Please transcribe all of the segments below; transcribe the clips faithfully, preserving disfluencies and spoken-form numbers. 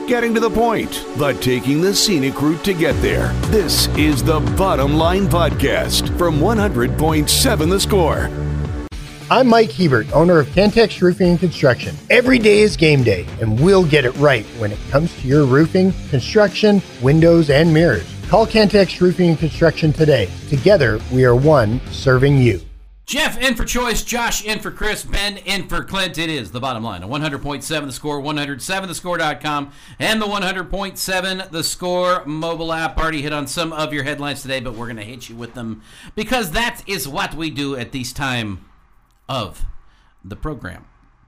getting to the point, but taking the scenic route to get there. This is the Bottom Line Podcast from one hundred point seven The Score. I'm Mike Hebert, owner of Cantex Roofing and Construction. Every day is game day, and we'll get it right when it comes to your roofing, construction, windows, and mirrors. Call Cantex Roofing and Construction today. Together, we are one serving you. Jeff in for Choice, Josh in for Chris, Ben in for Clint. It is the Bottom Line on one hundred point seven The Score, one oh seven the score dot com, and the one hundred point seven The Score mobile app. Already hit on some of your headlines today, but we're going to hit you with them because that is what we do at this time of the program.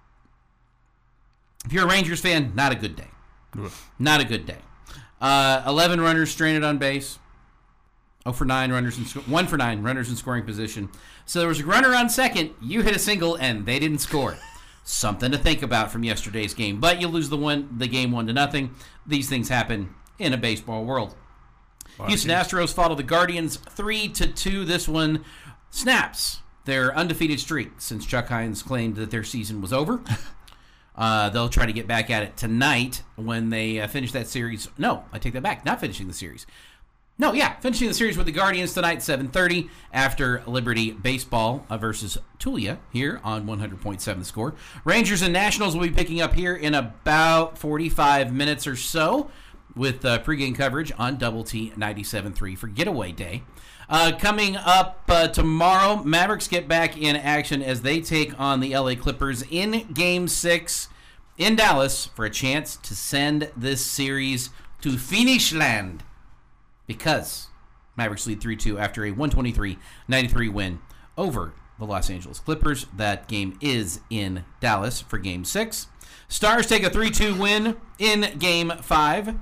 If you're a Rangers fan, not a good day. Not a good day. Uh, eleven runners stranded on base. Oh for nine runners in sc- one for nine runners in scoring position. So there was a runner on second. You hit a single, and they didn't score. Something to think about from yesterday's game. But you lose the one, the game one to nothing. These things happen in a baseball world. Wow, Houston geez. Astros follow the Guardians three to two. This one snaps their undefeated streak since Chuck Hines claimed that their season was over. Uh, they'll try to get back at it tonight when they uh, finish that series. No, I take that back. Not finishing the series. No, yeah, finishing the series with the Guardians tonight, seven thirty, after Liberty Baseball uh, versus Tulia here on one hundred point seven The Score. Rangers and Nationals will be picking up here in about forty-five minutes or so with uh, pregame coverage on Double T ninety-seven point three for Getaway Day. Uh, coming up uh, tomorrow, Mavericks get back in action as they take on the L A Clippers in Game six in Dallas for a chance to send this series to finish land. Because Mavericks lead three two after a one twenty-three ninety-three win over the Los Angeles Clippers. That game is in Dallas for Game six. Stars take a three two win in Game five,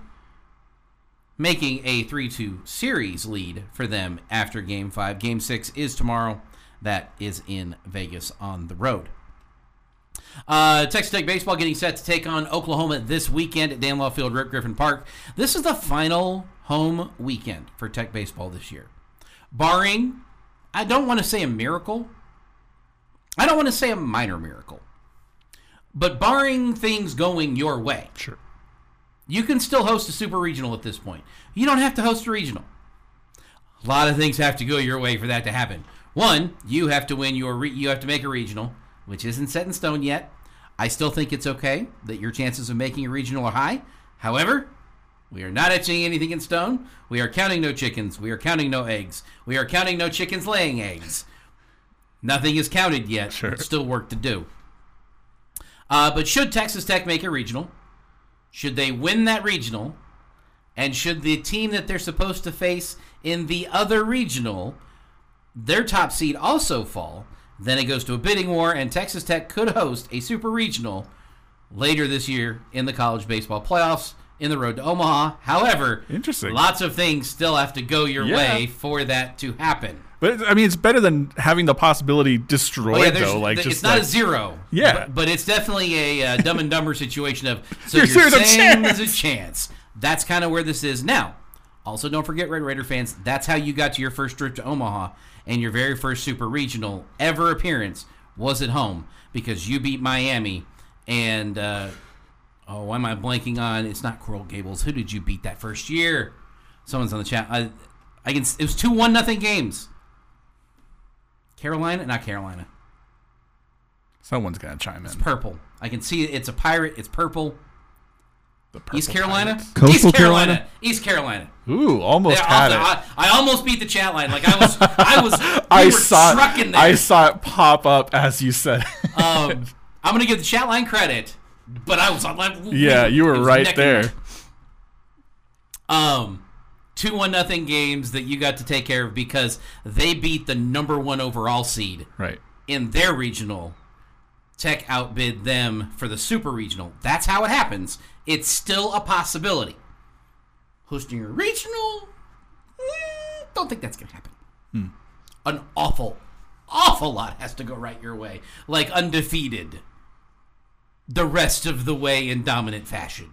making a three two series lead for them after Game five. Game six is tomorrow. That is in Vegas on the road. Uh, Texas Tech baseball getting set to take on Oklahoma this weekend at Dan Law Field, Rip Griffin Park. This is the final home weekend for Tech baseball this year. Barring, I don't want to say a miracle. I don't want to say a minor miracle. But barring things going your way. Sure. You can still host a super regional at this point. You don't have to host a regional. A lot of things have to go your way for that to happen. One, you have to win your re- you have to make a regional, which isn't set in stone yet. I still think it's okay that your chances of making a regional are high. However, we are not etching anything in stone. We are counting no chickens. We are counting no eggs. We are counting no chickens laying eggs. Nothing is counted yet. Sure. There's still work to do. Uh, but should Texas Tech make a regional, should they win that regional, and should the team that they're supposed to face in the other regional, their top seed also fall, then it goes to a bidding war, and Texas Tech could host a super regional later this year in the college baseball playoffs in the road to Omaha. However, Interesting. Lots of things still have to go your yeah. way for that to happen. But, I mean, it's better than having the possibility destroyed, Oh, yeah, though. Like, it's just not like, a zero. Yeah. But, but it's definitely a uh, Dumb and Dumber situation of, so There's you're a saying chance. there's a chance. That's kind of where this is now. Also, don't forget, Red Raider fans, that's how you got to your first trip to Omaha, and your very first super regional ever appearance was at home because you beat Miami. And, uh, oh, why am I blanking on? It's not Coral Gables. Who did you beat that first year? Someone's on the chat. I, I can. It was two one nothing games. Carolina? Not Carolina. Someone's got to chime in. It's purple. I can see it. It's a pirate. It's purple. The purple East Carolina? Pirates. Coastal East Carolina. Carolina? East Carolina. Ooh, almost They're had off it. the- I, I almost beat the chat line. Like I was, I was. We I were saw trucking there. I saw it pop up as you said. um, I'm gonna give the chat line credit, but I was on like. Yeah, you were it was right neck and there. neck. Um, two one nothing games that you got to take care of because they beat the number one overall seed Right. in their regional. Tech outbid them for the super regional. That's how it happens. It's still a possibility. Hosting a regional, eh, don't think that's going to happen. Hmm. An awful, awful lot has to go right your way. Like undefeated the rest of the way in dominant fashion.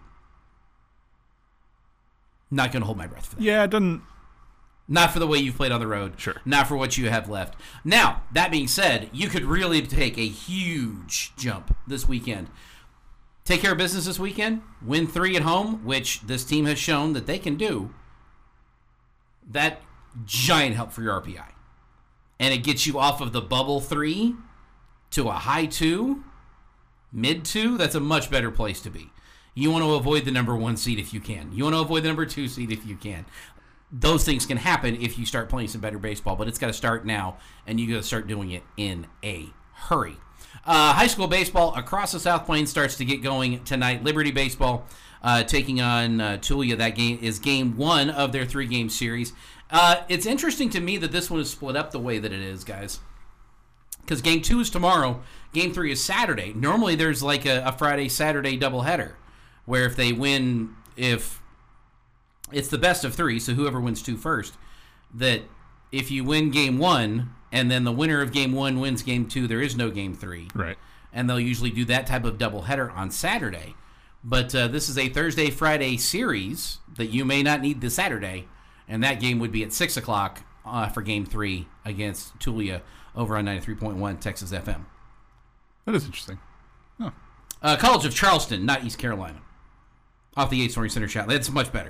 Not going to hold my breath for that. Yeah, it doesn't. Not for the way you've played on the road. Sure. Not for what you have left. Now, that being said, you could really take a huge jump this weekend. take care of business this weekend, win three at home, which this team has shown that they can do. That giant help for your R P I. And it gets you off of the bubble three to a high two, mid two. That's a much better place to be. You want to avoid the number one seed if you can. You want to avoid the number two seed if you can. Those things can happen if you start playing some better baseball, but it's got to start now, and you got to start doing it in a hurry. Uh, high school baseball across the South Plains starts to get going tonight. Liberty Baseball uh, taking on uh, Tulia. That game is game one of their three-game series. Uh, it's interesting to me that this one is split up the way that it is, guys, because game two is tomorrow. Game three is Saturday. Normally there's like a, a Friday-Saturday doubleheader where if they win, if it's the best of three, so whoever wins two first, that if you win game one and then the winner of game one wins game two, there is no game three. Right. And they'll usually do that type of doubleheader on Saturday. But uh, this is a Thursday-Friday series that you may not need the Saturday, and that game would be at six o'clock uh, for game three against Tulia over on ninety-three point one Texas F M. That is interesting. Oh. Uh, College of Charleston, not East Carolina. Off the Yates Flooring Center chat. That's much better.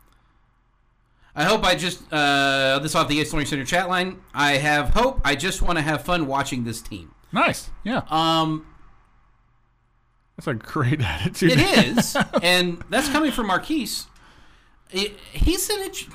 I hope I just, uh, this off the Yates Flooring Center chat line. I have hope. I just want to have fun watching this team. Nice. Yeah. Um, That's a great attitude. It is. And that's coming from Marquise. It, he's an, he's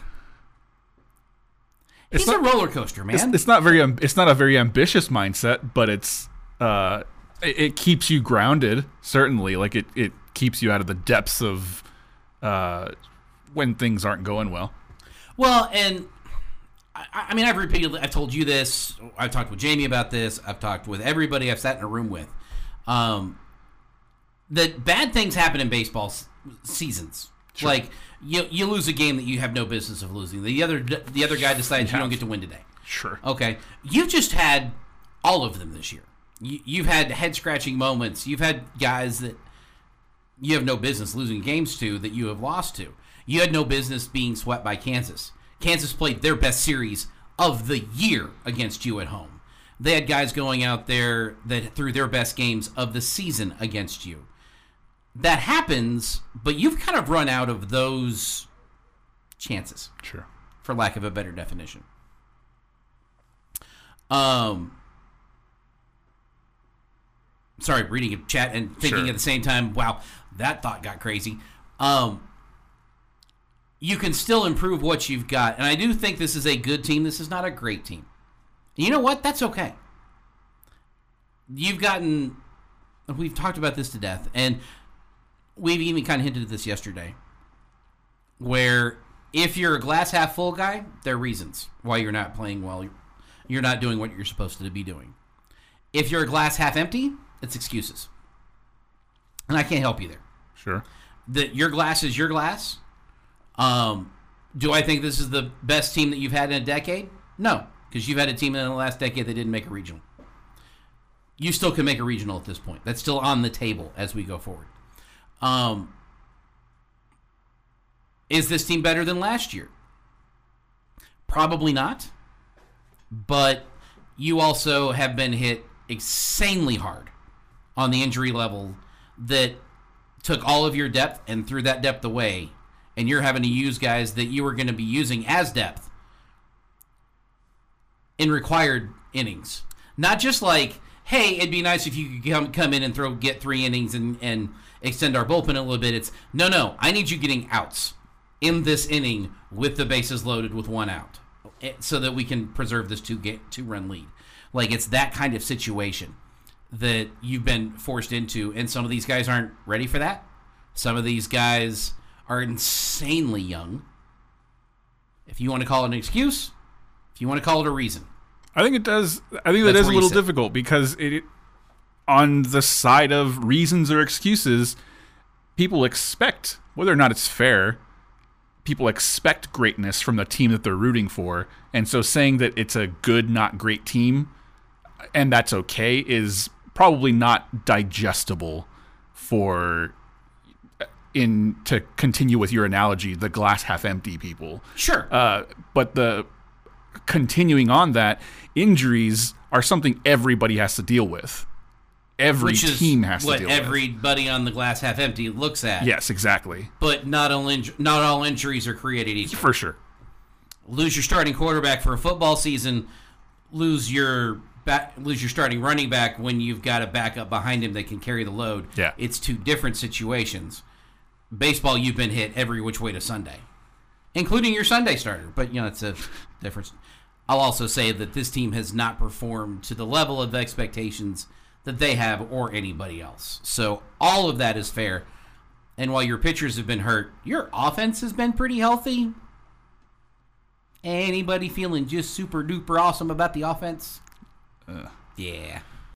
It's a not- roller coaster, man. It's, it's not very. am- It's not a very ambitious mindset, but it's. Uh, it, it keeps you grounded. Certainly, like it. It keeps you out of the depths of. Uh, when things aren't going well. Well, and I, I mean, I've repeatedly, I've told you this. I've talked with Jamie about this. I've talked with everybody I've sat in a room with. Um, that bad things happen in baseball s- seasons. Sure. Like you, you lose a game that you have no business of losing. The other, the other guy decides you, you don't get to win today. Sure. Okay, you've just had all of them this year. You, you've had head scratching moments. You've had guys that you have no business losing games to that you have lost to. You had no business being swept by Kansas. Kansas played their best series of the year against you at home. They had guys going out there that threw their best games of the season against you. That happens, but you've kind of run out of those chances. Sure. For lack of a better definition. Um, sorry, reading a chat and thinking Sure. at the same time, wow, that thought got crazy. Um, you can still improve what you've got. And I do think this is a good team. This is not a great team. And you know what? That's okay. You've gotten, we've talked about this to death, and we've even kind of hinted at this yesterday, where if you're a glass half full guy, there are reasons why you're not playing well. You're not doing what you're supposed to be doing. If you're a glass half empty, it's excuses. And I can't help you there. Sure. That your glass is your glass. Um, do I think this is the best team that you've had in a decade? No, because you've had a team in the last decade that didn't make a regional. You still can make a regional at this point. That's still on the table as we go forward. Um, is this team better than last year? Probably not. But you also have been hit insanely hard on the injury level that took all of your depth and threw that depth away. And you're having to use guys that you were going to be using as depth in required innings. Not just like, hey, it'd be nice if you could come come in and throw get three innings and, and extend our bullpen a little bit. It's, no, no, I need you getting outs in this inning with the bases loaded with one out so that we can preserve this two get, two-run lead. Like, it's that kind of situation that you've been forced into, and some of these guys aren't ready for that. Some of these guys are insanely young. If you want to call it an excuse, if you want to call it a reason. I think it does. I think that That's is a where you little sit. difficult because it, on the side of reasons or excuses, people expect, whether or not it's fair, people expect greatness from the team that they're rooting for. And so saying that it's a good, not great team, and that's okay, is probably not digestible for, in to continue with your analogy, the glass half empty people. Sure. Uh, but the continuing on that, injuries are something everybody has to deal with. every Which is team has to what deal with. everybody on the glass half empty looks at. Yes, exactly. But not all inj- not all injuries are created equal. For sure. Lose your starting quarterback for a football season. Lose your back, lose your starting running back when you've got a backup behind him that can carry the load. Yeah. It's two different situations. Baseball, you've been hit every which way to Sunday, including your Sunday starter. But, you know, it's a difference. I'll also say that this team has not performed to the level of expectations that they have or anybody else. So all of that is fair. And while your pitchers have been hurt, your offense has been pretty healthy. Anybody feeling just super duper awesome about the offense? Uh. Yeah.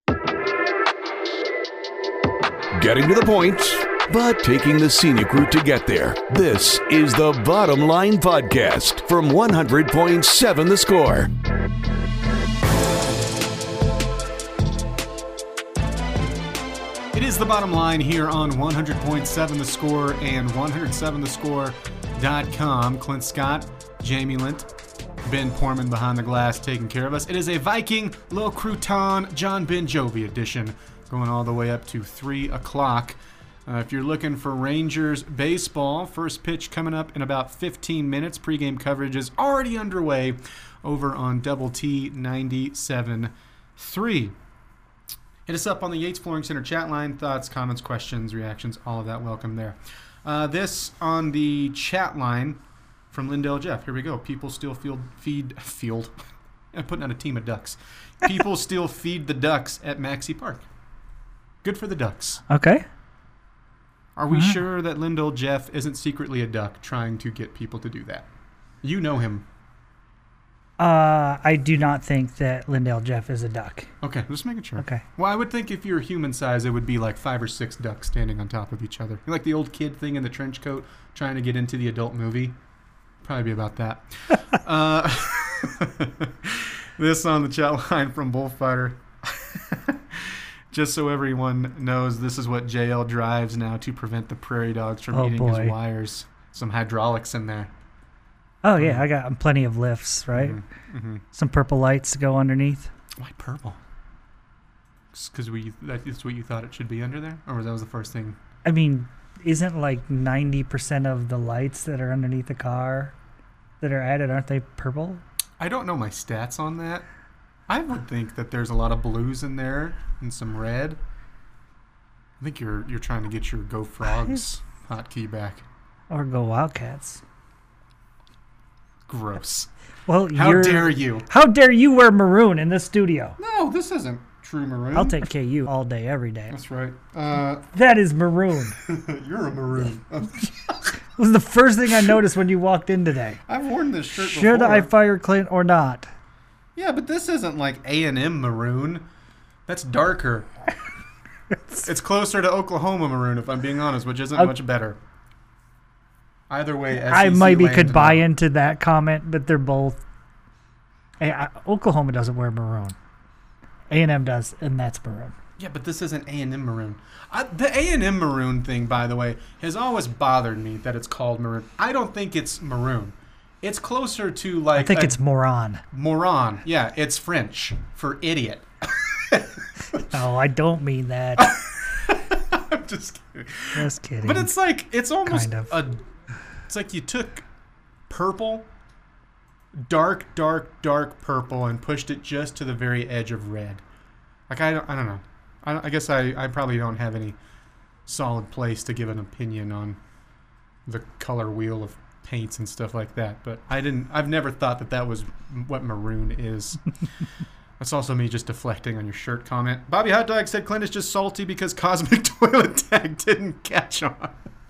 Getting to the point, but taking the scenic route to get there. This is the Bottom Line Podcast from one hundred point seven The Score. It is the Bottom Line here on one hundred point seven The Score and one oh seven the score dot com. Clint Scott, Jamie Lint, Ben Portman behind the glass taking care of us. It is a Viking Le Crouton John Ben Jovi edition going all the way up to three o'clock. Uh, if you're looking for Rangers baseball, first pitch coming up in about fifteen minutes. Pre-game coverage is already underway over on Double T ninety-seven point three. Hit us up on the Yates Flooring Center chat line. Thoughts, comments, questions, reactions, all of that welcome there. Uh, this on the chat line from Lindell Jeff. Here we go. People still field, feed field. I'm putting out a team of ducks. People still feed the ducks at Maxey Park. Good for the ducks. Okay. Are we Mm-hmm. sure that Lindell Jeff isn't secretly a duck trying to get people to do that? You know him. Uh, I do not think that Lindell Jeff is a duck. Okay, just making sure. Okay. Well, I would think if you're human size, it would be like five or six ducks standing on top of each other. Like the old kid thing in the trench coat trying to get into the adult movie. Probably be about that. uh, this on the chat line from Bullfighter. Just so everyone knows, this is what J L drives now to prevent the prairie dogs from Oh, eating boy. his wires. Some hydraulics in there. Oh, yeah, I got plenty of lifts, right? Mm-hmm. Some purple lights to go underneath. Why purple? Because we that's what you thought it should be under there? Or that was the first thing? I mean, isn't like ninety percent of the lights that are underneath the car that are added, aren't they purple? I don't know my stats on that. I would think that there's a lot of blues in there and some red. I think you're you're trying to get your Go Frogs hotkey back. Or go Wildcats? Gross. Well, How you're, dare you? How dare you wear maroon in this studio? No, this isn't true maroon. I'll take K U all day, every day. That's right. Uh, That is maroon. you're a maroon. It was the first thing I noticed when you walked in today. I've worn this shirt Should before. I fire Clint or not? Yeah, but this isn't like A and M maroon. That's darker. It's closer to Oklahoma maroon, if I'm being honest, which isn't Uh, much better. Either way, S E C I maybe land could buy now. into that comment, but they're both. Hey, I, Oklahoma doesn't wear maroon. A and M does, and that's maroon. Yeah, but this isn't A and M maroon. I, the A and M maroon thing, by the way, has always bothered me that it's called maroon. I don't think it's maroon. It's closer to like I think a it's moron. moron. Yeah, it's French for idiot. Oh, I don't mean that. I'm just kidding. Just kidding. But it's like it's almost Kind of. a. It's like you took purple, dark, dark, dark purple, and pushed it just to the very edge of red. Like I don't, I don't know. I, I guess I, I probably don't have any solid place to give an opinion on the color wheel of paints and stuff like that. But I didn't. I've never thought that that was what maroon is. That's also me just deflecting on your shirt comment. Bobby Hot Dog said Clint is just salty because Cosmic Toilet Tag didn't catch on.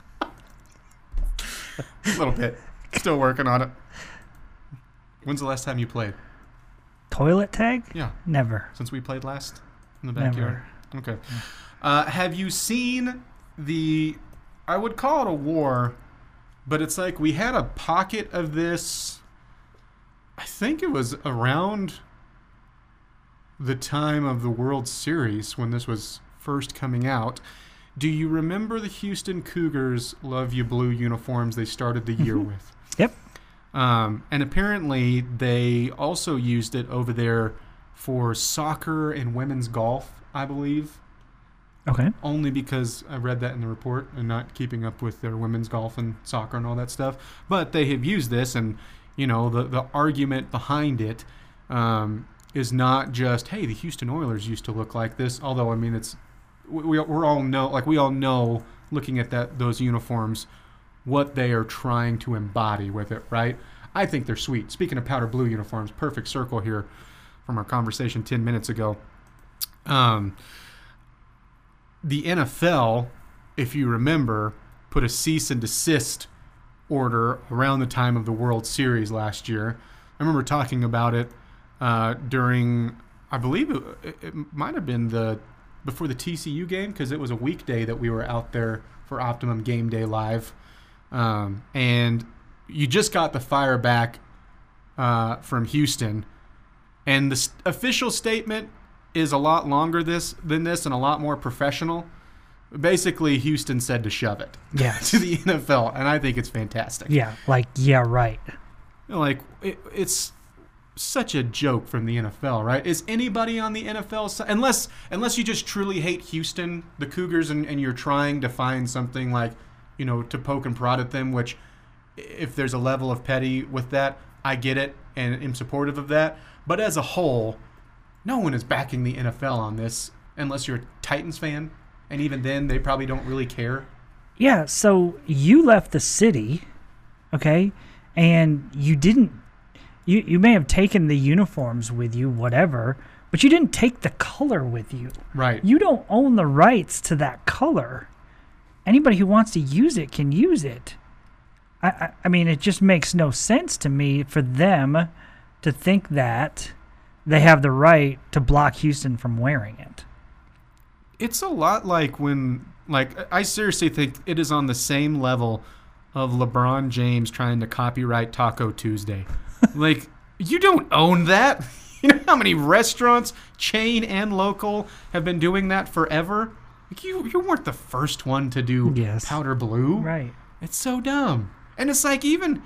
A little bit. Still working on it. When's the last time you played? Toilet tag? Yeah, Never. since we played last in the Never. backyard. Okay. Uh, have you seen the? I would call it a war, but it's like we had a pocket of this. I think it was around the time of the World Series when this was first coming out. Do you remember the Houston Cougars Love You Blue uniforms they started the year with? Yep. Um, and apparently they also used it over there for soccer and women's golf, I believe. Okay. Only because I read that in the report and not keeping up with their women's golf and soccer and all that stuff. But they have used this, and, you know, the, the argument behind it um, is not just, hey, the Houston Oilers used to look like this. Although, I mean, it's we, we we're all know, like we all know, looking at that those uniforms, what they are trying to embody with it, right? I think they're sweet. Speaking of powder blue uniforms, perfect circle here from our conversation ten minutes ago. Um, the N F L, if you remember, put a cease and desist order around the time of the World Series last year. I remember talking about it uh, during, I believe it, it might have been the before the T C U game, because it was a weekday that we were out there for Optimum Game Day Live. Um, and you just got the fire back uh, from Houston, and the st- official statement is a lot longer this than this and a lot more professional. Basically, Houston said to shove it Yes. to the N F L, and I think it's fantastic. Yeah, like, yeah, right. Like, it, it's such a joke from the N F L, right? Is anybody on the N F L side, unless unless you just truly hate Houston, the Cougars, and, and you're trying to find something like, you know, to poke and prod at them, which if there's a level of petty with that, I get it and am supportive of that. But as a whole, no one is backing the N F L on this unless you're a Titans fan. And even then, they probably don't really care. Yeah, so you left the city, okay, and you didn't, you, you may have taken the uniforms with you, whatever, but you didn't take the color with you. Right. You don't own the rights to that color. Anybody who wants to use it can use it. I, I, I mean, it just makes no sense to me for them to think that they have the right to block Houston from wearing it. It's a lot like when, like, I seriously think it is on the same level of LeBron James trying to copyright Taco Tuesday. Like, you don't own that. You know how many restaurants, chain and local, have been doing that forever? Like, you, you weren't the first one to do Yes. powder blue. Right. It's so dumb. And it's like, even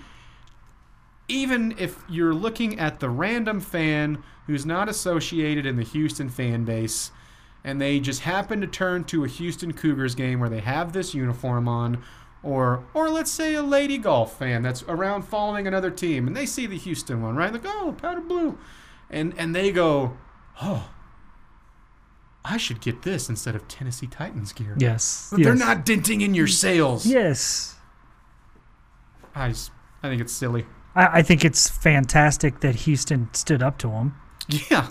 even if you're looking at the random fan who's not associated in the Houston fan base, and they just happen to turn to a Houston Cougars game where they have this uniform on, or or let's say a lady golf fan that's around following another team, and they see the Houston one, right? Like, oh, powder blue. And and they go, oh, I should get this instead of Tennessee Titans gear. Yes. But they're yes. not denting in your sales. Yes. I, just, I think it's silly. I, I think it's fantastic that Houston stood up to them. Yeah.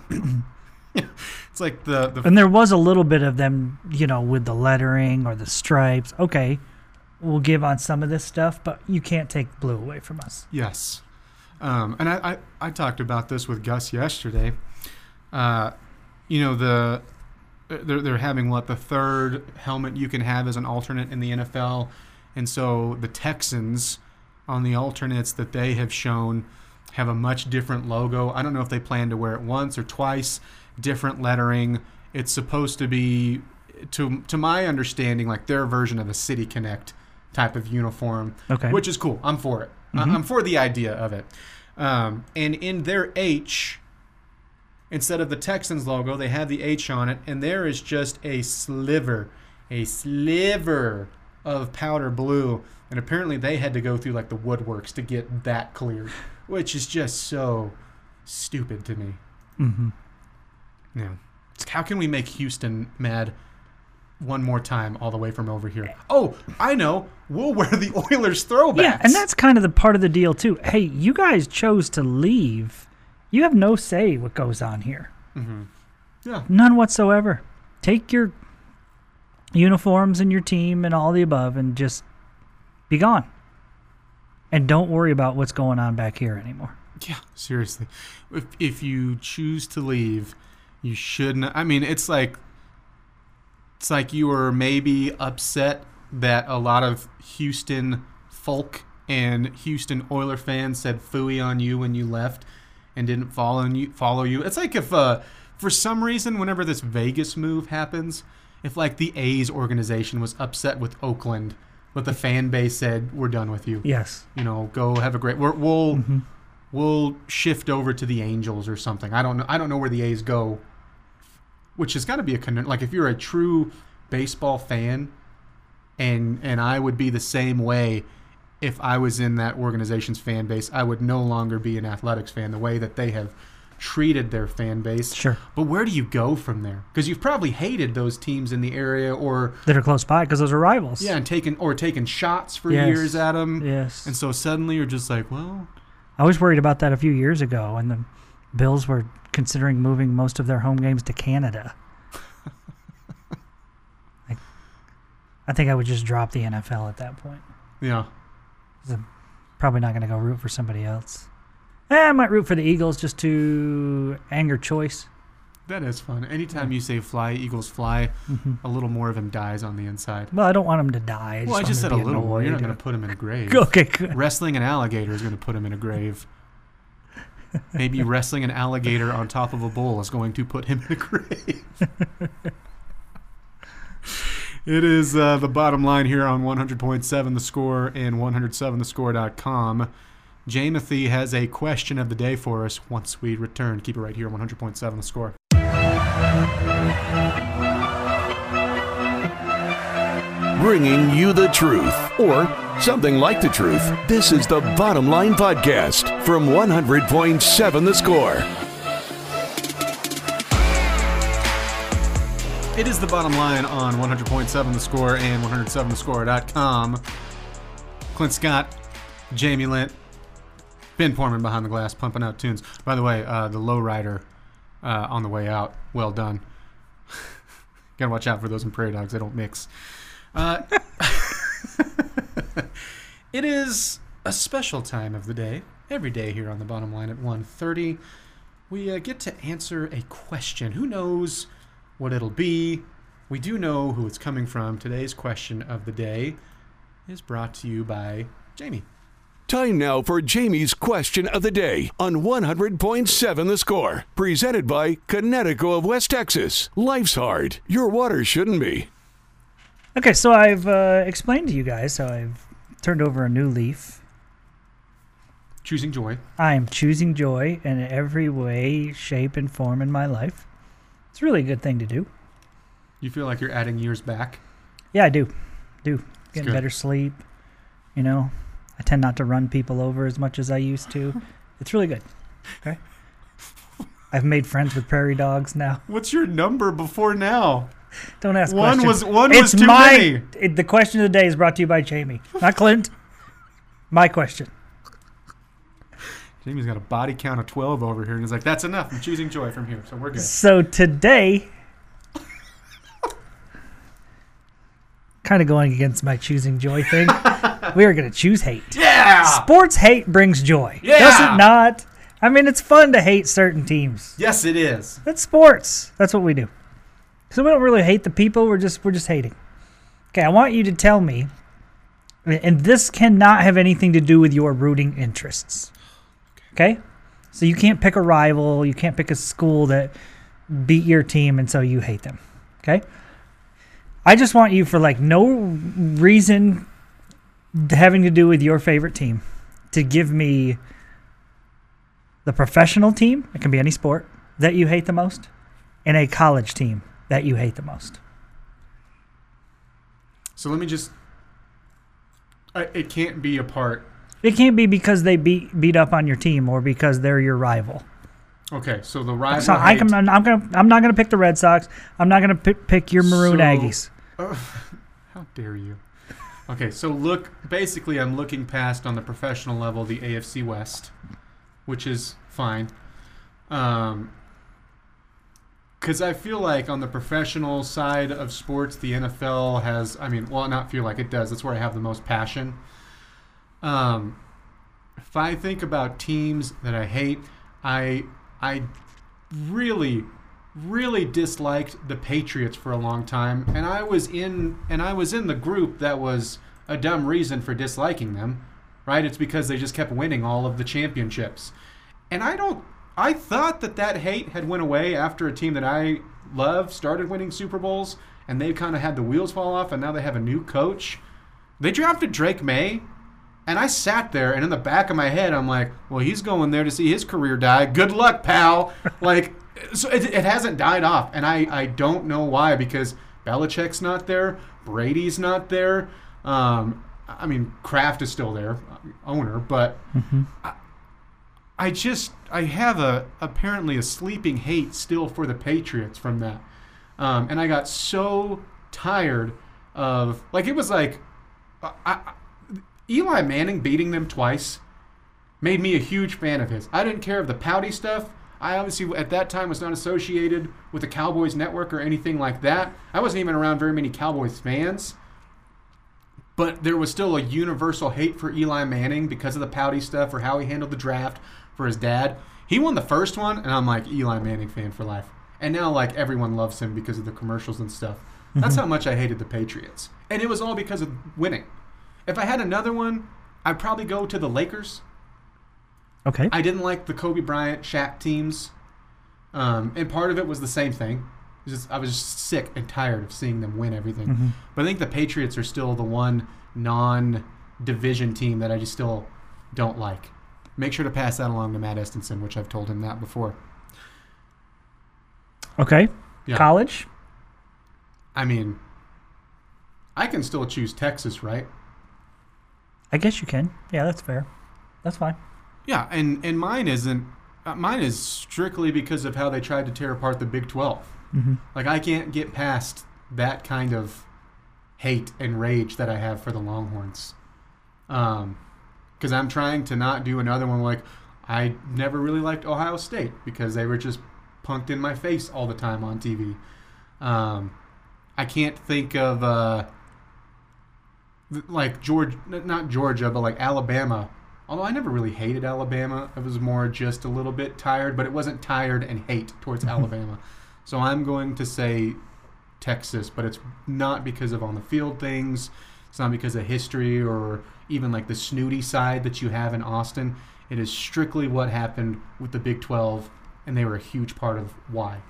It's like the, the And there was a little bit of them, you know, with the lettering or the stripes. Okay, we'll give on some of this stuff, but you can't take blue away from us. yes. Um, and I, I, I talked about this with Gus yesterday. Uh, you know, the they're, they're having, what, the third helmet you can have as an alternate in the N F L. And so the Texans, on the alternates that they have shown, have a much different logo. I don't know if they plan to wear it once or twice, different lettering. It's supposed to be, to to my understanding, like their version of a City Connect type of uniform, Okay. which is cool. I'm for it. Mm-hmm. I'm for the idea of it. Um, and in their H, instead of the Texans logo, they have the H on it, and there is just a sliver, a sliver of powder blue. And apparently they had to go through like the woodworks to get that cleared, which is just so stupid to me. Mm-hmm. Yeah. It's, how can we make Houston mad one more time all the way from over here? Oh, I know. We'll wear the Oilers throwbacks. Yeah, and that's kind of the part of the deal, too. Hey, you guys chose to leave. You have no say what goes on here. Mm-hmm. Yeah. None whatsoever. Take your uniforms and your team and all the above and just be gone. And don't worry about what's going on back here anymore. Yeah, seriously. If if you choose to leave, you shouldn't. I mean, it's like it's like you were maybe upset that a lot of Houston folk and Houston Oiler fans said phooey on you when you left and didn't follow you. Follow you. It's like if uh, for some reason, whenever this Vegas move happens, if like the A's organization was upset with Oakland, but the fan base said, we're done with you. Yes. You know, go have a great. We're, we'll Mm-hmm. we'll shift over to the Angels or something. I don't know. I don't know where the A's go, which has got to be a con- like if you're a true baseball fan, and and I would be the same way if I was in that organization's fan base. I would no longer be an athletics fan the way that they have treated their fan base. Sure. But where do you go from there? Because you've probably hated those teams in the area, or That are close by because those are rivals. yeah, and taken or taken shots for Yes. years at them. Yes. And so suddenly you're just like, well, I was worried about that a few years ago when the Bills were considering moving most of their home games to Canada. I, I think I would just drop the N F L at that point. yeah. 'Cause I'm probably not going to go root for somebody else. Eh, I might root for the Eagles just to anger choice. That is fun. Anytime you say fly, Eagles fly, a little more of him dies on the inside. Well, I don't want them to die. I Well, I want just them said to a be little more. You're not annoyed. going to put him in a grave. Okay, good. Wrestling an alligator is going to put him in a grave. Maybe wrestling an alligator on top of a bull is going to put him in a grave. It is uh, the bottom line here on one hundred point seven The Score and one oh seven the score dot com. Jamothy has a question of the day for us once we return. Keep it right here on one hundred point seven The Score. Bringing you the truth, or something like the truth. This is the Bottom Line Podcast from one hundred point seven The Score. It is the bottom line on one hundred point seven The Score and one oh seven the score dot com. Clint Scott, Jamie Lent, Ben Porman behind the glass, pumping out tunes. By the way, uh, the lowrider uh, on the way out, well done. Gotta watch out for those in prairie dogs; they don't mix. Uh, it is a special time of the day. Every day here on the bottom line at one thirty, we uh, get to answer a question. Who knows what it'll be? We do know who it's coming from. Today's question of the day is brought to you by Jamie. Time now for Jamie's question of the day on one hundred point seven The Score. Presented by Connecticut of West Texas. Life's hard. Your water shouldn't be. Okay, so I've uh, explained to you guys, so I've turned over a new leaf. Choosing joy. I am choosing joy in every way, shape, and form in my life. It's really a good thing to do. You feel like you're adding years back? Yeah, I do. Do. Getting good. better sleep. You know, I tend not to run people over as much as I used to. It's really good. Okay. I've made friends with prairie dogs now. What's your number before now? Don't ask One questions. was one it's was too my, many. It, the question of the day is brought to you by Jamie, not Clint. My question. Jamie's got a body count of twelve over here, and he's like, "That's enough. I'm choosing joy from here, so we're good." So today, kind of going against my choosing joy thing, we are going to choose hate. Yeah. Sports hate brings joy. Yeah. Does it not? I mean, it's fun to hate certain teams. Yes, it is. That's sports. That's what we do. So we don't really hate the people. We're just we're just hating. Okay, I want you to tell me, and this cannot have anything to do with your rooting interests. Okay? So you can't pick a rival. You can't pick a school that beat your team, and so you hate them. Okay? I just want you, for like no reason having to do with your favorite team, to give me the professional team, it can be any sport, that you hate the most, and a college team that you hate the most. So let me just. I, it can't be a part. It can't be because they beat beat up on your team or because they're your rival. Okay, so the rival. So I hate- can, I'm gonna I'm not gonna pick the Red Sox. I'm not gonna pick, pick your Maroon So- Aggies. Uh, how dare you? Okay, so look. Basically, I'm looking past on the professional level the A F C West, which is fine. Um. Because I feel like on the professional side of sports, the N F L has, I mean, well, not feel like it does. That's where I have the most passion. Um, if I think about teams that I hate, I I really, really disliked the Patriots for a long time, and I was in and I was in the group that was a dumb reason for disliking them, right? It's because they just kept winning all of the championships, and I don't. I thought that that hate had went away after a team that I love started winning Super Bowls, and they kind of had the wheels fall off, and now they have a new coach. They drafted Drake May, and I sat there, and in the back of my head, I'm like, well, he's going there to see his career die. Good luck, pal. Like, so it, it hasn't died off, and I, I don't know why, because Belichick's not there. Brady's not there. Um, I mean, Kraft is still there, owner, but Mm-hmm. I, I just I have a apparently a sleeping hate still for the Patriots from that, um, and I got so tired of like it was like I, I, Eli Manning beating them twice made me a huge fan of his. I didn't care of the pouty stuff. I obviously at that time was not associated with the Cowboys network or anything like that. I wasn't even around very many Cowboys fans. But there was still a universal hate for Eli Manning because of the pouty stuff or how he handled the draft for his dad. He won the first one, and I'm like, Eli Manning fan for life. And now, like, everyone loves him because of the commercials and stuff. Mm-hmm. That's how much I hated the Patriots. And it was all because of winning. If I had another one, I'd probably go to the Lakers. Okay. I didn't like the Kobe Bryant, Shaq teams. Um, and part of it was the same thing. It was just, I was just sick and tired of seeing them win everything. Mm-hmm. But I think the Patriots are still the one non-division team that I just still don't like. Make sure to pass that along to Matt Estenson, which I've told him that before. Okay. Yeah. College? I mean, I can still choose Texas, right? I guess you can. Yeah, that's fair. That's fine. Yeah, and, and mine isn't. Uh, mine is strictly because of how they tried to tear apart the Big twelve. Mm-hmm. Like, I can't get past that kind of hate and rage that I have for the Longhorns. Um, because I'm trying to not do another one like, I never really liked Ohio State because they were just punked in my face all the time on T V. Um, I can't think of, uh, like, George, not Georgia, but like Alabama. Although I never really hated Alabama. I was more just a little bit tired, but it wasn't tired and hate towards Alabama. So I'm going to say Texas, but it's not because of on the field things. It's not because of history or even like the snooty side that you have in Austin. It is strictly what happened with the Big twelve, and they were a huge part of why.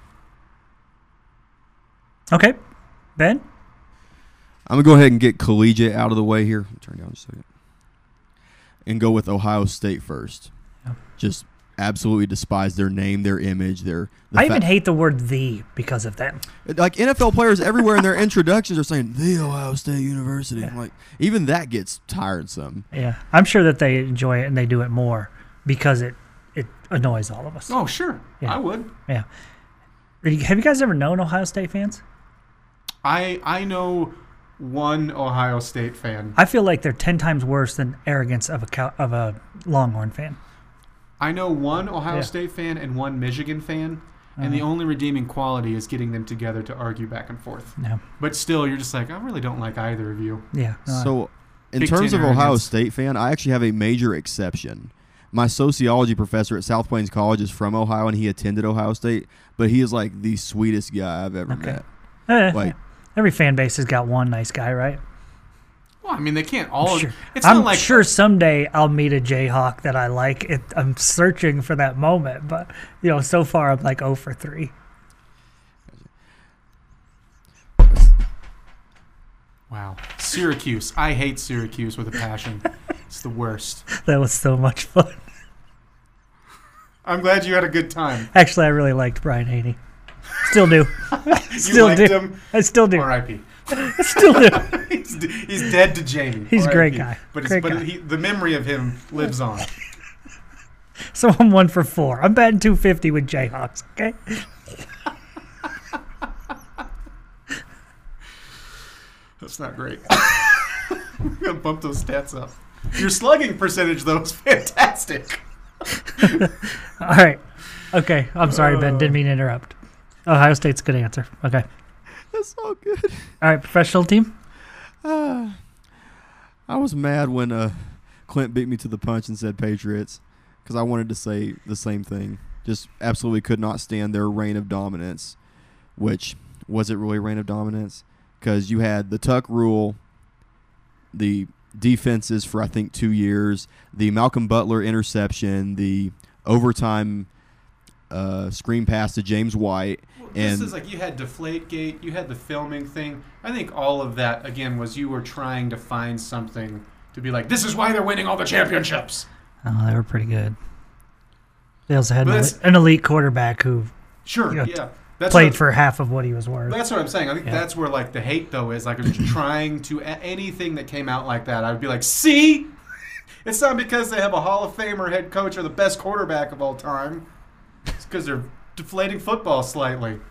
Okay. Ben? I'm going to go ahead and get collegiate out of the way here. Turn down just a second. And go with Ohio State first. Yeah. Just absolutely despise their name, their image, their. The I even fa- hate the word "the" because of them. Like N F L players everywhere in their introductions are saying the Ohio State University. Yeah. Like even that gets tiresome. Yeah, I'm sure that they enjoy it and they do it more because it it annoys all of us. Oh, sure. Yeah. I would. Yeah. Have you guys ever known Ohio State fans? I I know one Ohio State fan. I feel like they're ten times worse than arrogance of a cow, of a Longhorn fan. I know one Ohio Yeah. State fan and one Michigan fan, and Uh-huh. the only redeeming quality is getting them together to argue back and forth. No. But still, you're just like, I really don't like either of you. Yeah. no, I- So, in Big terms Ten of Ohio arrogance. State fan, I actually have a major exception. My sociology professor at South Plains College is from Ohio, and he attended Ohio State, but he is like the sweetest guy I've ever Okay. met. Eh, Like, every fan base has got one nice guy, right? Well, I mean, they can't all. Sure. It's I'm not like sure someday I'll meet a Jayhawk that I like. It, I'm searching for that moment, but you know, so far I'm like oh for three. Wow, Syracuse. I hate Syracuse with a passion. It's the worst. That was so much fun. I'm glad you had a good time. Actually, I really liked Brian Haney. Still do. You Still liked do. him. I still do. R I P Still do. he's, he's dead to Jamie. He's a R I P great guy. But, it's, Great but guy. He, the memory of him lives on. So I'm one for four. I'm batting two fifty with Jayhawks. Okay. That's not great. We're gonna bump those stats up. Your slugging percentage though is fantastic. All right. Okay. I'm sorry, Ben. Didn't mean to interrupt. Ohio State's a good answer. Okay. that's all good. All right. Professional team. Uh, I was mad when uh, Clint beat me to the punch and said Patriots because I wanted to say the same thing. Just absolutely could not stand their reign of dominance, which was it really reign of dominance? Because you had the Tuck rule, the defenses for I think two years, the Malcolm Butler interception, the overtime uh, screen pass to James White. Well, And this is like you had Deflategate, you had the filming thing. I think all of that again was you were trying to find something to be like, this is why they're winning all the championships. Oh, they were pretty good. They also had But an, that's- an elite quarterback who Sure, Yeah. yeah. That's played what, for half of what he was worth. That's what I'm saying. I think Yeah. that's where like the hate though is like just trying to anything that came out like that. I would be like, see, it's not because they have a Hall of Famer head coach or the best quarterback of all time. It's because they're deflating football slightly.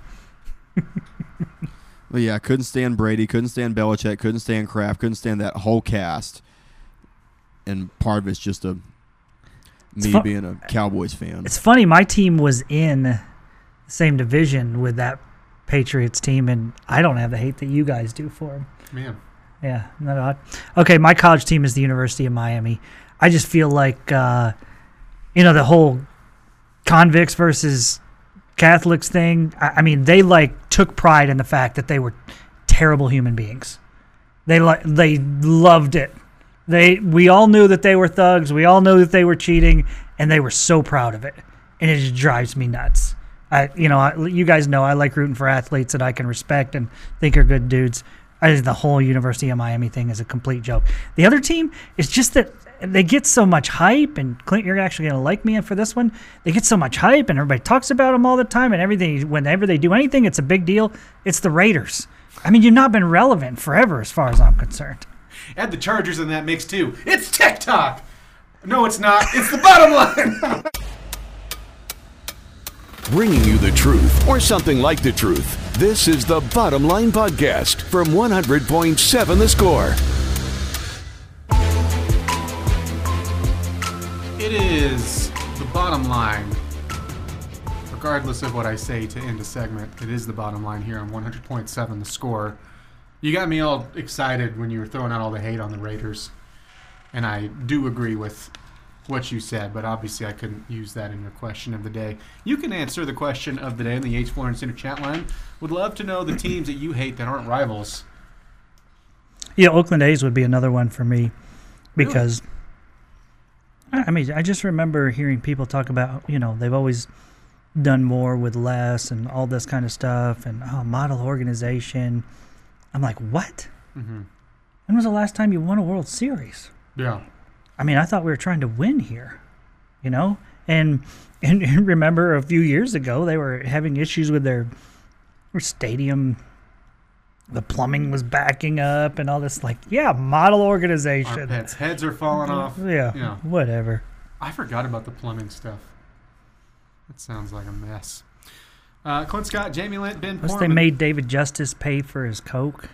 But yeah, couldn't stand Brady, couldn't stand Belichick, couldn't stand Kraft, couldn't stand that whole cast. And part of it's just a me fun- being a Cowboys fan. It's funny, my team was in the same division with that Patriots team, and I don't have the hate that you guys do for them. Man. Yeah, not odd. Okay, my college team is the University of Miami. I just feel like, uh, you know, the whole convicts versus Catholics thing. I, I mean, they like took pride in the fact that they were terrible human beings. They like they loved it. They we all knew that they were thugs. We all knew that they were cheating, and they were so proud of it. And it just drives me nuts. I, you know, I, you guys know I like rooting for athletes that I can respect and think are good dudes. I think the whole University of Miami thing is a complete joke. The other team is just that they get so much hype, and Clint, you're actually going to like me for this one. They get so much hype, and everybody talks about them all the time, and everything. Whenever they do anything, it's a big deal. It's the Raiders. I mean, you've not been relevant forever as far as I'm concerned. Add the Chargers in that mix, too. It's TikTok! No, it's not. It's the bottom line! Bringing you the truth, or something like the truth. This is the Bottom Line Podcast from one hundred point seven The Score. It is the bottom line. Regardless of what I say to end a segment, it is the bottom line here on one hundred point seven The Score. You got me all excited when you were throwing out all the hate on the Raiders. And I do agree with what you said, but obviously I couldn't use that in your question of the day. You can answer the question of the day in the H. Florence Center chat line. Would love to know the teams that you hate that aren't rivals. Yeah, Oakland A's would be another one for me because, really? I mean, I just remember hearing people talk about, you know, they've always done more with less and all this kind of stuff and, oh, model organization. I'm like, what? Mm-hmm. When was the last time you won a World Series? Yeah. I mean, I thought we were trying to win here, you know? And and remember a few years ago, they were having issues with their, their stadium. The plumbing was backing up and all this. Like, yeah, model organization. Our pets' heads are falling off. Yeah, Yeah. whatever. I forgot about the plumbing stuff. That sounds like a mess. Uh, Clint Scott, Jamie Lent, Ben Plus, Portman. they made David Justice pay for his Coke.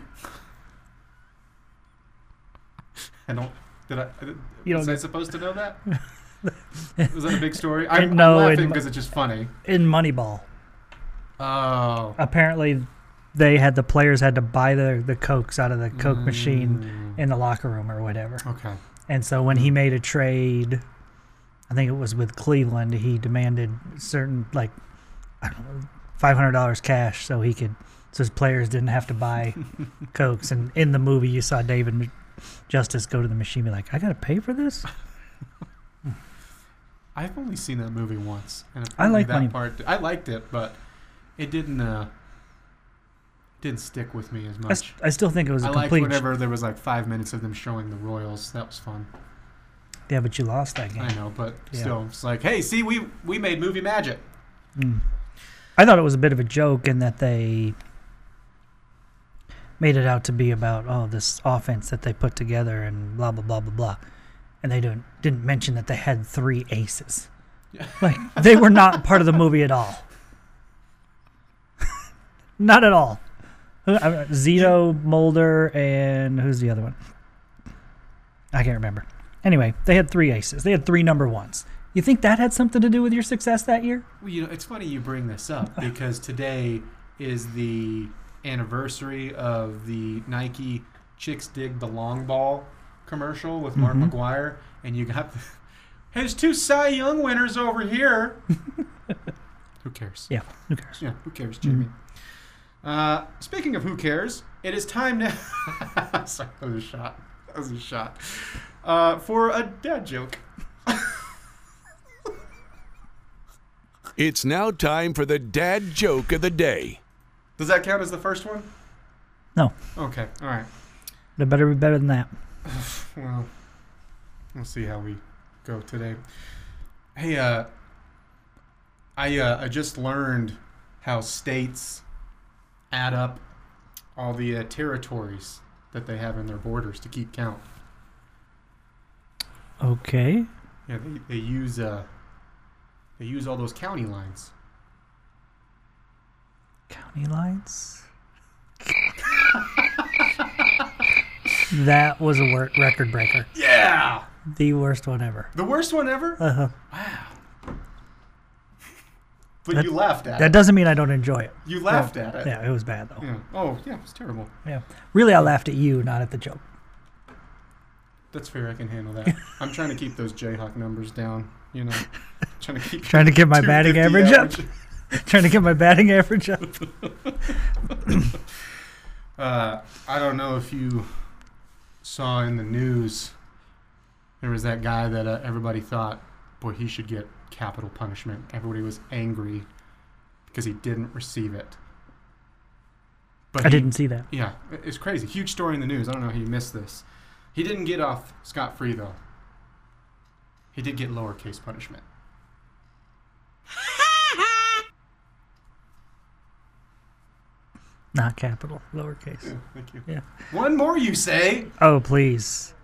I don't. Did I? You was don't I get- supposed to know that? Was that a big story? I'm, No, I'm laughing in- because it's just funny. In Moneyball, Oh. apparently, they had the players had to buy the the Cokes out of the Coke Mm. machine in the locker room or whatever. Okay. And so when he made a trade, I think it was with Cleveland, he demanded certain, like, I don't know, five hundred dollars cash so he could, so his players didn't have to buy Cokes. And in the movie, you saw David Justice go to the machine and be like, I got to pay for this? I've only seen that movie once, and I like that Money- part. I liked it, but it didn't. Uh, didn't stick with me as I, much. st- I still think it was a I liked complete. whenever there was like five minutes of them showing the Royals. That was fun. Yeah, but you lost that game. I know, but Yeah. still, it's like, hey, see, we we made movie magic. Mm. I thought it was a bit of a joke in that they made it out to be about, oh, this offense that they put together and blah, blah, blah, blah, blah. And they didn't, didn't mention that they had three aces. Yeah. Like, they were not part of the movie at all. Not at all. Who- uh, Zito, Mulder, and who's the other one? I can't remember. Anyway, they had three aces. They had three number ones. You think that had something to do with your success that year? Well, you know, it's funny you bring this up because today is the anniversary of the Nike Chicks Dig the Long Ball commercial with Mark Mhm. McGuire, and you got the, hey, there's two Cy Young winners over here. Who cares? Yeah, who cares? Yeah, who cares, Jimmy? Uh, speaking of who cares, it is time now. Sorry, that was a shot. That was a shot. Uh, for a dad joke. It's now time for the dad joke of the day. Does that count as the first one? No, Okay, all right. they better be better than that. Well, we'll see how we go today. Hey, uh, I uh, I just learned how states add up all the uh, territories that they have in their borders to keep count. Okay. Yeah, they, they use uh, they use all those county lines. County lines? That was a wor- record breaker. Yeah! The worst one ever. The worst one ever? Uh-huh. Wow. But That- you laughed at That it. doesn't mean I don't enjoy it. You laughed Yeah. at it. Yeah, it was bad, though. Yeah. Oh, yeah, it was terrible. Yeah. Really, I laughed at you, not at the joke. That's fair. I can handle that. I'm trying to keep those Jayhawk numbers down. You know, trying to keep Trying to get my batting two fifty average up. Trying to get my batting average up. uh, I don't know if you saw in the news. There was that guy that uh, everybody thought, boy, he should get capital punishment. Everybody was angry because he didn't receive it. But I he- didn't see that. Yeah, it's crazy. Huge story in the news. I don't know how you missed this. He didn't get off scot-free, though. He did get lowercase punishment. Not capital, lowercase. Yeah, thank you. Yeah. One more, you say? Oh, please.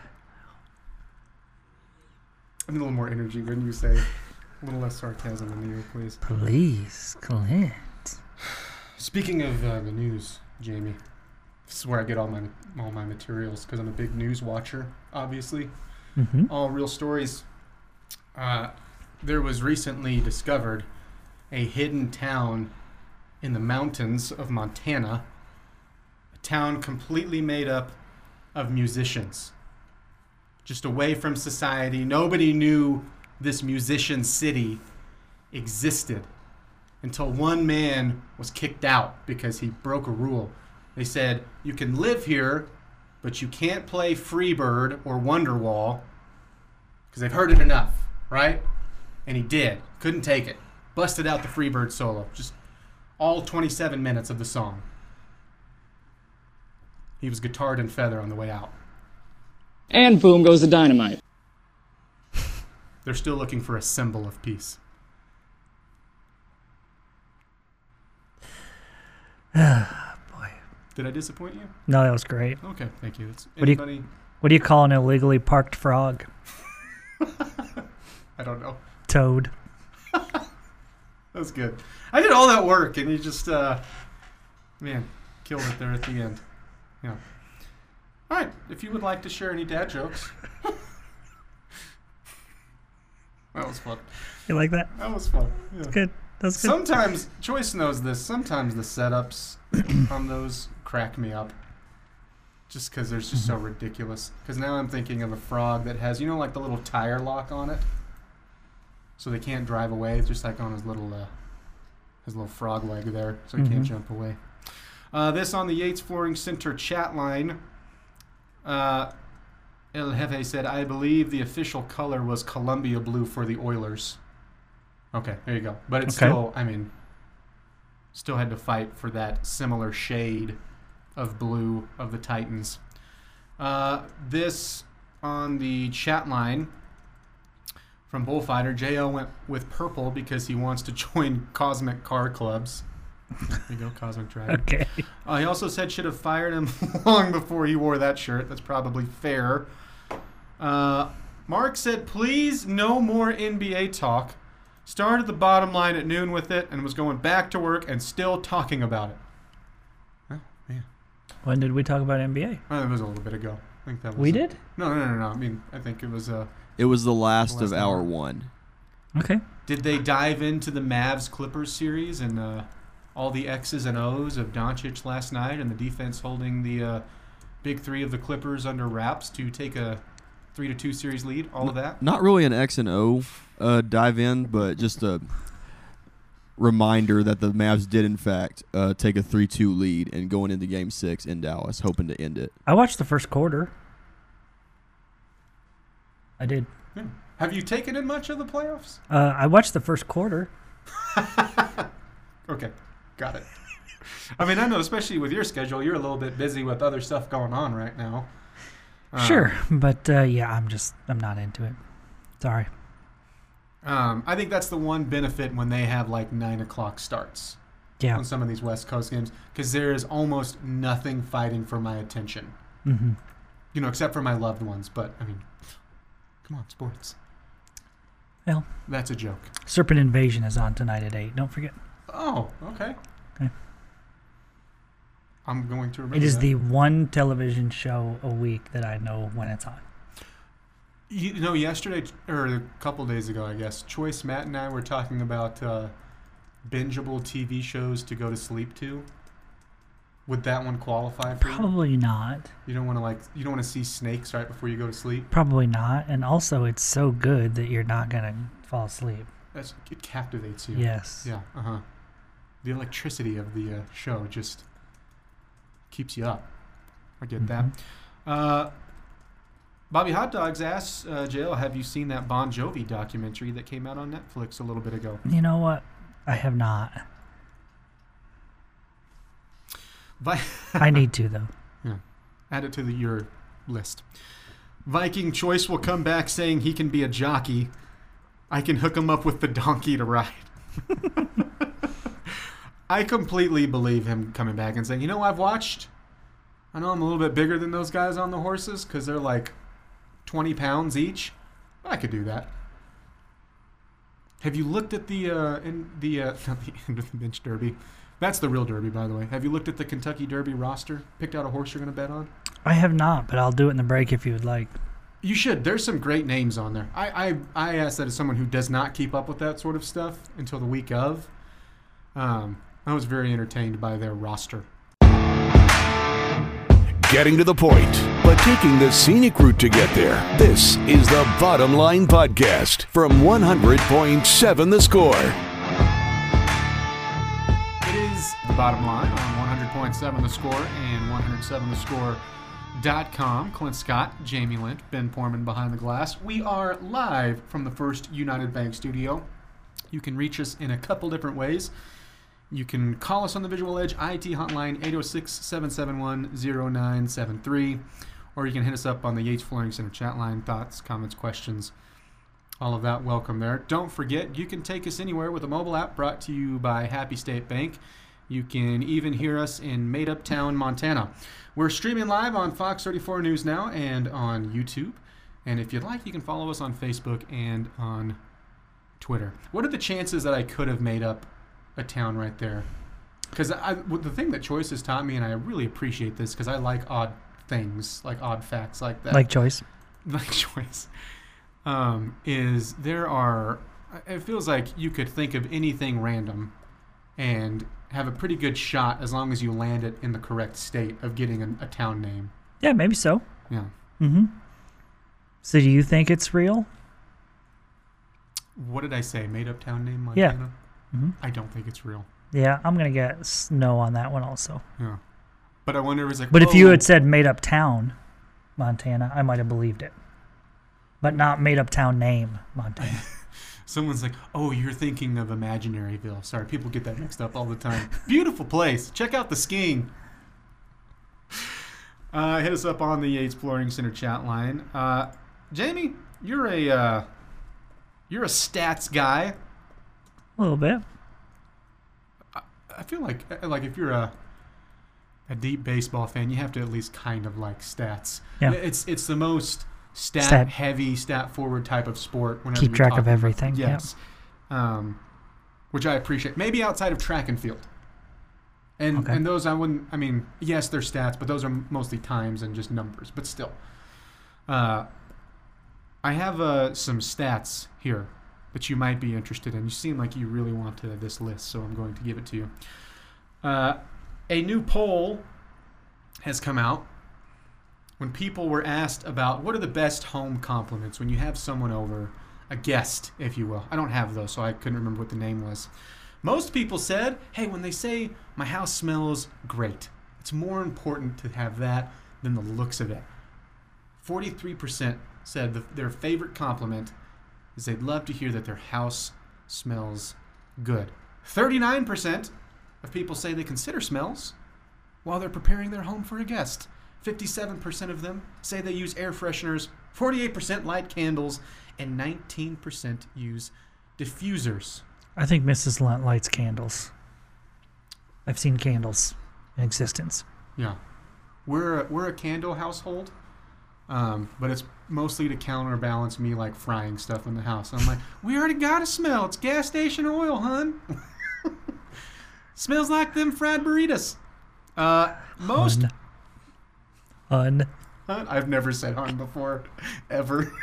I need a little more energy when you say. A little less sarcasm in the ear, please. Please, Clint. Speaking of uh, the news, Jamie, this is where I get all my all my materials because I'm a big news watcher, obviously. Mm-hmm. All real stories. Uh, there was recently discovered a hidden town in the mountains of Montana, a town completely made up of musicians, just away from society. Nobody knew this musician city existed until one man was kicked out because he broke a rule. They said, you can live here, but you can't play Freebird or Wonderwall because they've heard it enough, right? And he did. Couldn't take it. Busted out the Freebird solo. Just all twenty-seven minutes of the song. He was guitared and feather on the way out. And boom goes the dynamite. They're still looking for a symbol of peace. Boy. Did I disappoint you? No, that was great. Okay, thank you. It's What do you- anybody? What do you call an illegally parked frog? I don't know. Toad. That was good. I did all that work, and you just, uh, man, killed it there at the end. Yeah. All right. If you would like to share any dad jokes, that was fun. You like that? That was fun. Yeah. Good. That's good. Sometimes Joyce knows this. Sometimes the setups on those crack me up, just because they're just so ridiculous. Because now I'm thinking of a frog that has, you know, like the little tire lock on it, so they can't drive away. It's just like on his little, uh, his little frog leg there, so he can't Mhm. jump away. Uh, this on the Yates Flooring Center chat line. Uh, El Jefe said, I believe the official color was Columbia blue for the Oilers. Okay, there you go. But it's Okay. still, I mean, still had to fight for that similar shade of blue of the Titans. Uh, this on the chat line from Bullfighter, J O went with purple because he wants to join Cosmic Car Clubs. There you go, Cosmic Dragon. Okay. Uh, he also said should have fired him long before he wore that shirt. That's probably fair. Uh, Mark said, please no more N B A talk. Started the bottom line at noon with it and was going back to work and still talking about it. Oh, man. When did we talk about N B A? Oh, that was a little bit ago. I think that was We a- did? No, no, no, no. I mean, I think it was... Uh, It was the last, The last of hour hour. one. Okay. did they dive into the Mavs-Clippers series and uh, all the X's and O's of Doncic last night and the defense holding the uh, big three of the Clippers under wraps to take a three to two series lead? All of that? Not really an X and O uh, dive in, but just a reminder that the Mavs did, in fact, uh, take a three two lead and going into Game six in Dallas, hoping to end it. I watched the first quarter. I did. Yeah. Have you taken in much of the playoffs? Uh, I watched the first quarter. Okay, got it. I mean, I know, especially with your schedule, you're a little bit busy with other stuff going on right now. Um, Sure, but uh, yeah, I'm just I'm not into it. Sorry. Um, I think that's the one benefit when they have like nine o'clock starts. Yeah. on some of these West Coast games because there is almost nothing fighting for my attention. Mm-hmm. You know, except for my loved ones. But, I mean, come on, sports. Well, that's a joke. Serpent Invasion is on tonight at eight. Don't forget. Oh, okay. Okay. I'm going to remember It is that. the one television show a week that I know when it's on. You know, yesterday, or a couple days ago, I guess, Choice, Matt, and I were talking about uh, bingeable T V shows to go to sleep to. Would that one qualify for you? Probably not. You don't want to like. You don't want to see snakes right before you go to sleep. Probably not. And also, it's so good that you're not going to fall asleep. That's it captivates you. Yes. Yeah. Uh huh. The electricity of the uh, show just keeps you up. I get Mm-hmm. that. Uh, Bobby Hot Dogs asks, uh, J L, have you seen that Bon Jovi documentary that came out on Netflix a little bit ago? You know what? I have not. Vi- I need to, though. Yeah. Add it to the, your list. Viking Choice will come back saying he can be a jockey. I can hook him up with the donkey to ride. I completely believe him coming back and saying, you know, I've watched. I know I'm a little bit bigger than those guys on the horses because they're like twenty pounds each. I could do that. Have you looked at the uh, in the uh, not the end of the bench derby? That's the real derby, by the way. Have you looked at the Kentucky Derby roster? Picked out a horse you're going to bet on? I have not, but I'll do it in the break if you would like. You should. There's some great names on there. I, I, I ask that as someone who does not keep up with that sort of stuff until the week of. Um, I was very entertained by their roster. Getting to the point, but taking the scenic route to get there. This is the Bottom Line Podcast from one hundred point seven The Score. It is the Bottom Line on one hundred point seven The Score and one oh seven the score dot com. Clint Scott, Jamie Lint, Ben Porman behind the glass. We are live from the First United Bank studio. You can reach us in a couple different ways. You can call us on the Visual Edge I T hotline eight oh six, seven seven one, oh nine seven three, or you can hit us up on the Yates Flooring Center chat line. Thoughts, comments, questions, all of that, welcome there. Don't forget, you can take us anywhere with a mobile app brought to you by Happy State Bank. You can even hear us in Made Up Town, Montana. We're streaming live on Fox thirty-four News Now and on YouTube. And if you'd like, you can follow us on Facebook and on Twitter. What are the chances that I could have made up a town right there? Because the thing that Choice has taught me, and I really appreciate this because I like odd things, like odd facts like that. Like Choice. Like Choice. Um, is there are, it feels like you could think of anything random and have a pretty good shot as long as you land it in the correct state of getting a, a town name. Yeah, maybe so. Yeah. Mm-hmm. So do you think it's real? What did I say? Made up town name, Yeah. Montana? Mm-hmm. I don't think it's real. Yeah, I'm going to get no on that one also. Yeah. But I wonder if it's like, But if you oh, had said made up town, Montana, I might have believed it. But not made up town name, Montana. someone's like, oh, you're thinking of Imaginaryville. Sorry, people get that mixed up all the time. Beautiful place. Check out the skiing. Uh, hit us up on the Yates Flooring Center chat line. Uh, Jamie, you're a uh, you're a stats guy. A little bit. I, I feel like like if you're a a deep baseball fan, you have to at least kind of like stats. Yeah. It's it's the most stat, Stat. heavy, stat forward type of sport. Whenever Keep you're track of talking about- everything, yeah. Yes. Um, which I appreciate. Maybe outside of track and field. And Okay. and those I wouldn't. I mean, yes, they're stats, but those are mostly times and just numbers. But still, uh, I have uh, some stats here that you might be interested in. You seem like you really want to this list, so I'm going to give it to you. Uh, a new poll has come out. When people were asked about what are the best home compliments when you have someone over, a guest, if you will. I don't have those, so I couldn't remember what the name was. Most people said, hey, when they say my house smells great, it's more important to have that than the looks of it. forty-three percent said the, their favorite compliment is they'd love to hear that their house smells good. thirty-nine percent of people say they consider smells while they're preparing their home for a guest. fifty-seven percent of them say they use air fresheners, forty-eight percent light candles, and nineteen percent use diffusers. I think Missus Lunt lights candles. I've seen candles in existence. Yeah. We're a, we're a candle household, um, but it's mostly to counterbalance me like frying stuff in the house. I'm like, we already got a smell. It's gas station oil, hun. Smells like them fried burritos. Uh, most... Hun. Hun? I've never said hun before, ever.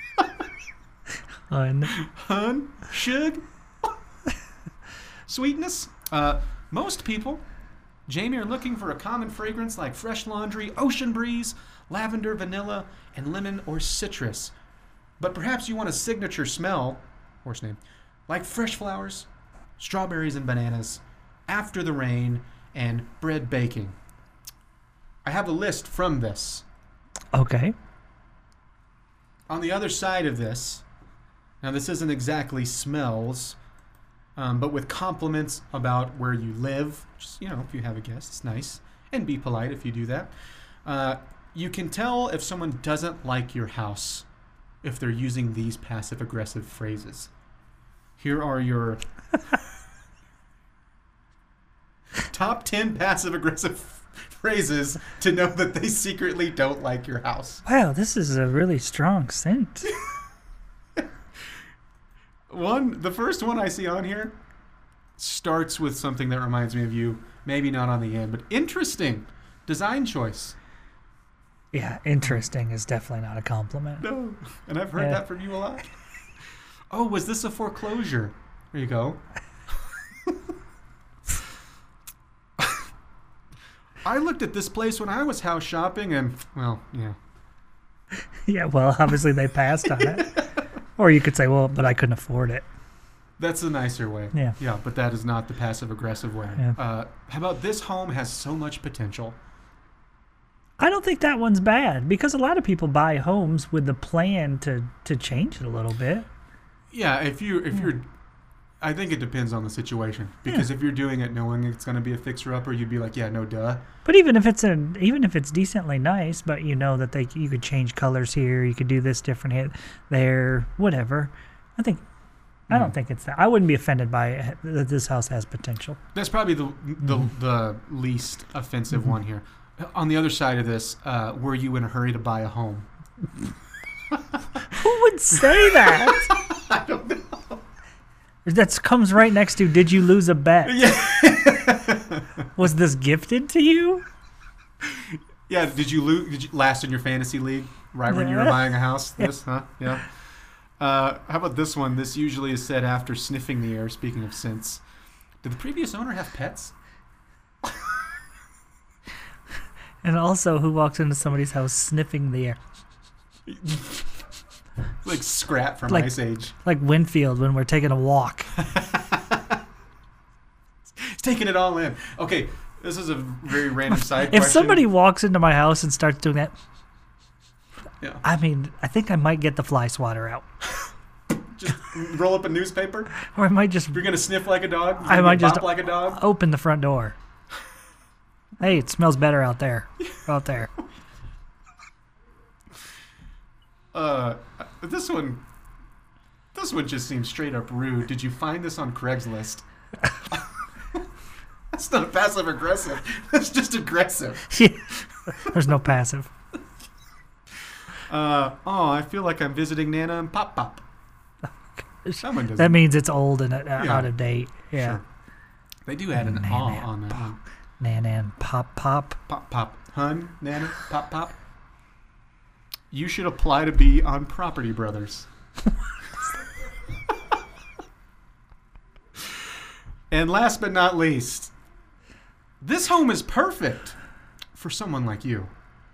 Hun. Hun? Shug? Sweetness? Uh, most people, Jamie, are looking for a common fragrance like fresh laundry, ocean breeze, lavender, vanilla, and lemon or citrus. But perhaps you want a signature smell, horse name, like fresh flowers, strawberries and bananas, after the rain, and bread baking. I have a list from this. Okay. On the other side of this, now this isn't exactly smells, um, but with compliments about where you live, just, you know, if you have a guest, it's nice. And be polite if you do that. Uh, you can tell if someone doesn't like your house if they're using these passive-aggressive phrases. Here are your top ten passive-aggressive phrases to know that they secretly don't like your house. Wow, this is a really strong scent. One, the first one I see on here starts with something that reminds me of you. Maybe not on the end, but interesting. Design choice. Yeah, interesting is definitely not a compliment. No, and I've heard Yeah. that from you a lot. Oh, was this a foreclosure? There you go. I looked at this place when I was house shopping, and, well, yeah. Yeah, well, obviously they passed on it. Or you could say, well, but I couldn't afford it. That's the nicer way. Yeah. Yeah, but that is not the passive-aggressive way. Yeah. Uh, how about this home has so much potential? I don't think that one's bad because a lot of people buy homes with the plan to, to change it a little bit. Yeah, if you if you're, I think it depends on the situation because if you're doing it knowing it's going to be a fixer-upper, you'd be like, yeah, no, duh. But even if it's a even if it's decently nice, but you know that they you could change colors here, you could do this different hit there, whatever. I think I don't think it's that. I wouldn't be offended by it, that this house has potential. That's probably the the, the least offensive Mm-hmm. one here. On the other side of this, uh, were you in a hurry to buy a home? Who would say that? I don't know. That comes right next to, did you lose a bet? Yeah. Was this gifted to you? Yeah. Did you lose? Did you last in your fantasy league right when you were Yeah. buying a house? This, huh? Yeah. Uh, how about this one? This usually is said after sniffing the air. Speaking of scents, did the previous owner have pets? And also, who walks into somebody's house sniffing the air? Like Scrat from Like- Ice Age. Like Winfield when we're taking a walk. He's taking it all in. Okay, this is a very random side If question. somebody walks into my house and starts doing that, Yeah. I mean, I think I might get the fly swatter out. Just roll up a newspaper. Or I might just You're gonna sniff like a dog. You're I gonna might bop just- like a dog. open the front door. Hey, it smells better out there. Out there. Uh, this one, this one just seems straight up rude. Did you find this on Craigslist? That's not passive aggressive. That's just aggressive. There's no passive. Uh, oh, I feel like I'm visiting Nana and Pop Pop. Someone does That means it's old and uh, Yeah. out of date. Yeah. Sure. They do add an Nana aw and on that Pop. one. Nan and pop pop. Pop Pop. Hun, Nana, Pop Pop. You should apply to be on Property Brothers. And last but not least, this home is perfect for someone like you.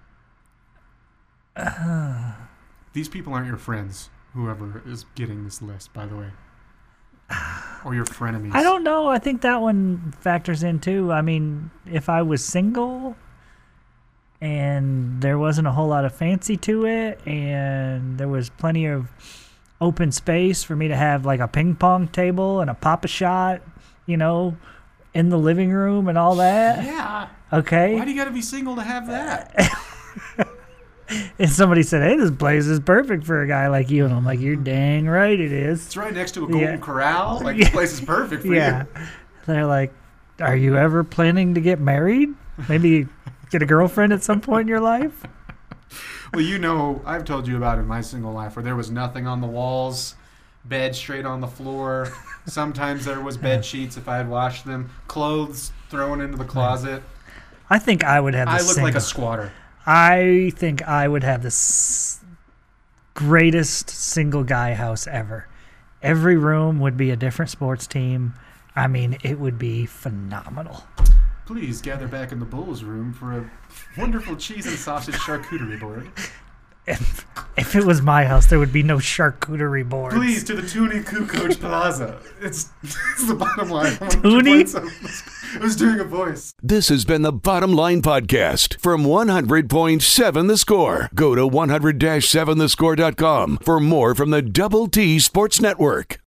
Uh, These people aren't your friends, whoever is getting this list, by the way. Or your frenemies. I don't know. I think that one factors in too. I mean, if I was single and there wasn't a whole lot of fancy to it and there was plenty of open space for me to have like a ping pong table and a pop-a-shot, you know, in the living room and all that. Yeah. Okay. Why do you got to be single to have that? And somebody said, hey, this place is perfect for a guy like you. And I'm like, you're dang right it is. It's right next to a Golden Yeah. Corral. Like, this place is perfect for Yeah. you. They're like, are you ever planning to get married? Maybe get a girlfriend at some point in your life? Well, you know, I've told you about in my single life where there was nothing on the walls, bed straight on the floor. Sometimes there was bed sheets if I had washed them, clothes thrown into the closet. I think I would have the I look single. like a squatter. I think I would have the s- greatest single guy house ever. Every room would be a different sports team. I mean, it would be phenomenal. Please gather back in the Bulls room for a wonderful cheese and sausage charcuterie board. If, if it was my house, there would be no charcuterie boards. Please, to the Toonie Coach Plaza. It's, it's the bottom line. Toonie? I was doing a voice. This has been the Bottom Line Podcast from one hundred point seven The Score. Go to one hundred dash seven the score dot com for more from the Double T Sports Network.